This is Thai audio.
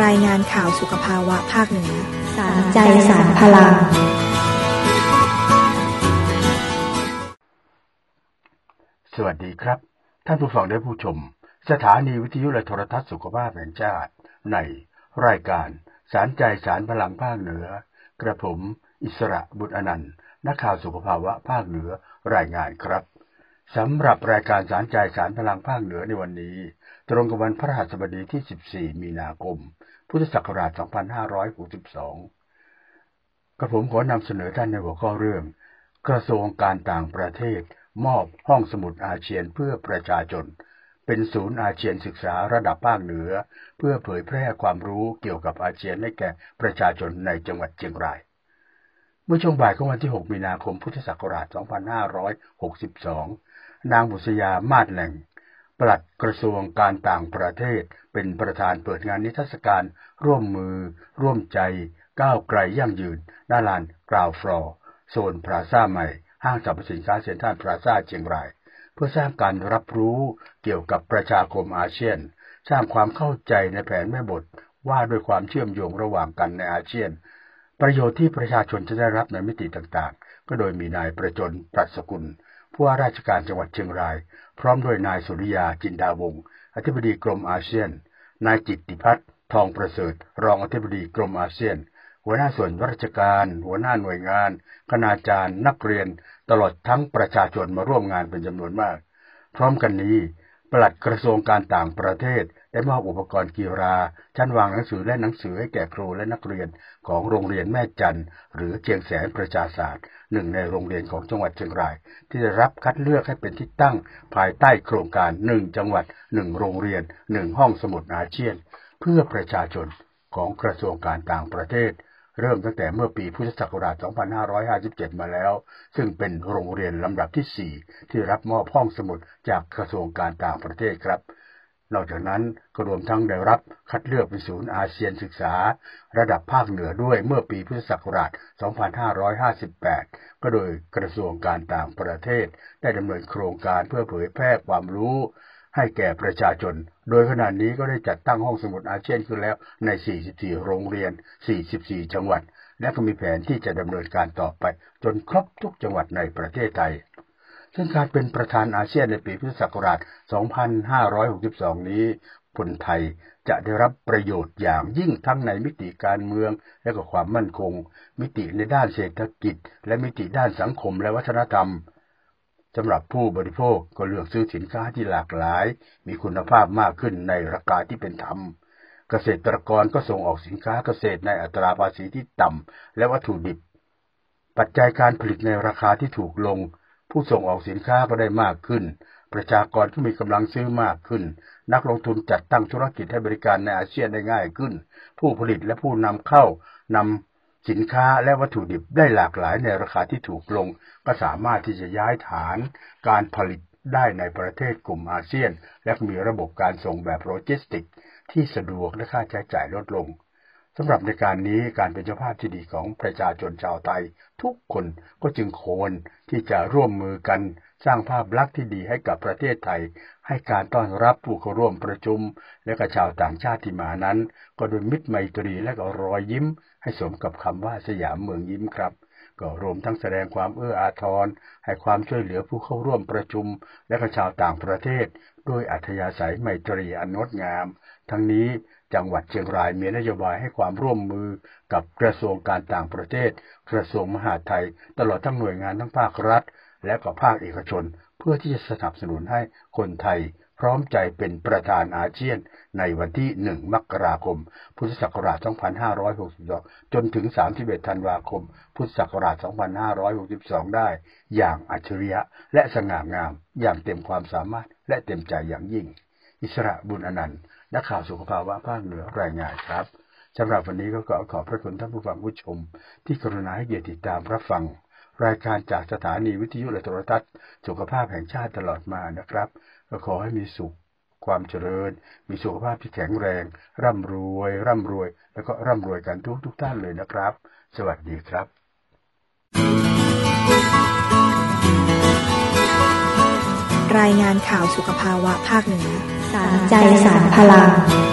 รายงานข่าวสุขภาวะภาคเหนือสารใจสารพลังสวัสดีครับท่านผู้ฟังและผู้ชมสถานีวิทยุและโทรทัศน์สุขภาพแห่งชาติในรายการสารใจสารพลังภาคเหนือกระผมอิสระบุตรอนันต์นักข่าวสุขภาวะภาคเหนือรายงานครับสำหรับรายการสารใจสารพลังภาคเหนือในวันนี้ตรงกับวันพฤหัสบดีที่14มีนาคมพุทธศักราช2562กระผมขอนำเสนอท่านในหัวข้อเรื่องกระทรวงการต่างประเทศมอบห้องสมุดอาเซียนเพื่อประชาชนเป็นศูนย์อาเซียนศึกษาระดับภาคเหนือเพื่อเผยแพร่ความรู้เกี่ยวกับอาเซียนให้แก่ประชาชนในจังหวัดเชียงรายเมื่อช่วงบ่ายของวันที่6มีนาคมพุทธศักราช2562นางบุษยามาศแหล่งปลัดกระทรวงการต่างประเทศเป็นประธานเปิดงานนิทรรศการร่วมมือร่วมใจก้าวไกลยั่งยืนหน้าลานกราวฟลอร์โซนพลาซ่าใหม่ห้างสรรพสินค้าเซ็นทรัลพลาซ่าเชียงรายเพื่อสร้างการรับรู้เกี่ยวกับประชาคมอาเซียนสร้างความเข้าใจในแผนแม่บทว่าด้วยความเชื่อมโยงระหว่างกันในอาเซียนประโยชน์ที่ประชาชนจะได้รับในมิติต่างๆก็โดยมีนายประจนปรัชสกุลผู้ว่าราชการจังหวัดเชียงรายพร้อมด้วยนายสุริยาจินดาวงศ์อธิบดีกรมอาเซียนนายจิตติพัฒน์ทองประเสริฐรองอธิบดีกรมอาเซียนหัวหน้าส่วนราชการหัวหน้าหน่วยงานคณาจารย์นักเรียนตลอดทั้งประชาชนมาร่วมงานเป็นจำนวนมากพร้อมกันนี้ปลัดกระทรวงการต่างประเทศได้มอบอุปกรณ์กีฬาชั้นวางหนังสือและหนังสือให้แก่ครูและนักเรียนของโรงเรียนแม่จันทร์หรือเชียงแสนประชาศาสตร์หนึ่งในโรงเรียนของจังหวัดเชียงรายที่ได้รับคัดเลือกให้เป็นที่ตั้งภายใต้โครงการ1จังหวัด1โรงเรียน1ห้องสมุดอาเซียนเพื่อประชาชนของกระทรวงการต่างประเทศเริ่มตั้งแต่เมื่อปีพุทธศักราช2557มาแล้วซึ่งเป็นโรงเรียนลำดับที่4ที่รับมอบห้องสมุดจากกระทรวงการต่างประเทศครับนอกจากนั้นก็รวมทั้งได้รับคัดเลือกเป็นศูนย์อาเซียนศึกษาระดับภาคเหนือด้วยเมื่อปีพุทธศักราช2558ก็โดยกระทรวงการต่างประเทศได้ดำเนินโครงการเพื่อเผยแพร่ความรู้ให้แก่ประชาชนโดยขณะนี้ก็ได้จัดตั้งห้องสมุดอาเซียนขึ้นแล้วใน44โรงเรียน44จังหวัดและก็มีแผนที่จะดำเนินการต่อไปจนครบทุกจังหวัดในประเทศไทยซึ่งการเป็นประธานอาเซียนในปีพุทธศักราช2562นี้คนไทยจะได้รับประโยชน์อย่างยิ่งทั้งในมิติการเมืองและก็ความมั่นคงมิติในด้านเศรษฐกิจและมิติด้านสังคมและวัฒนธรรมสำหรับผู้บริโภคก็เลือกซื้อสินค้าที่หลากหลายมีคุณภาพมากขึ้นในราคาที่เป็นธรรมเกษตรกรก็ส่งออกสินค้าเกษตรในอัตราภาษีที่ต่ำและวัตถุดิบปัจจัยการผลิตในราคาที่ถูกลงผู้ส่งออกสินค้าก็ได้มากขึ้นประชากรก็มีกำลังซื้อมากขึ้นนักลงทุนจัดตั้งธุรกิจให้บริการในอาเซียนได้ง่ายขึ้นผู้ผลิตและผู้นำเข้านำสินค้าและวัตถุดิบได้หลากหลายในราคาที่ถูกลงก็สามารถที่จะย้ายฐานการผลิตได้ในประเทศกลุ่มอาเซียนและมีระบบการส่งแบบโลจิสติกที่สะดวกและค่าใช้จ่ายลดลงสำหรับในการนี้การเป็นเจ้าภาพที่ดีของประชาชนชาวไทยทุกคนก็จึงควรที่จะร่วมมือกันสร้างภาพลักษณ์ที่ดีให้กับประเทศไทยให้การต้อนรับผู้เข้าร่วมประชุมและก็ชาวต่างชาติที่มานั้นก็ด้วยมิตรไมตรีและก็รอยยิ้มให้สมกับคำว่าสยามเมืองยิ้มครับก็รวมทั้งแสดงความเอื้ออาทรให้ความช่วยเหลือผู้เข้าร่วมประชุมและก็ชาวต่างประเทศด้วยอัธยาศัยไมตรีอันงดงามทั้งนี้จังหวัดเชียงรายมีนโยบายให้ความร่วมมือกับกระทรวงการต่างประเทศกระทรวงมหาดไทยตลอดทั้งหน่วยงานทั้งภาครัฐและก็ภาคเอกชนเพื่อที่จะสนับสนุนให้คนไทยพร้อมใจเป็นประธานอาเซียนในวันที่1มกราคมพุทธศักราช2562จนถึง31ธันวาคมพุทธศักราช2562ได้อย่างอัจฉริยะและสง่างามอย่างเต็มความสามารถและเต็มใจอย่างยิ่งอิสระบุญอนันต์นักข่าวสุขภาวะภาคเหนือรายงานครับสำหรับวันนี้ก็ขอบพระคุณท่านผู้ฟังผู้ชมที่กรุณาให้เกียรติติดตามรับฟังรายการจากสถานีวิทยุและโทรทัศน์สุขภาพแห่งชาติตลอดมานะครับก็ขอให้มีสุขความเจริญมีสุขภาพที่แข็งแรงร่ำรวยแล้วก็ร่ำรวยกันทุกท่านเลยนะครับสวัสดีครับรายงานข่าวสุขภาวะภาคเหนือสารใจสารพลัง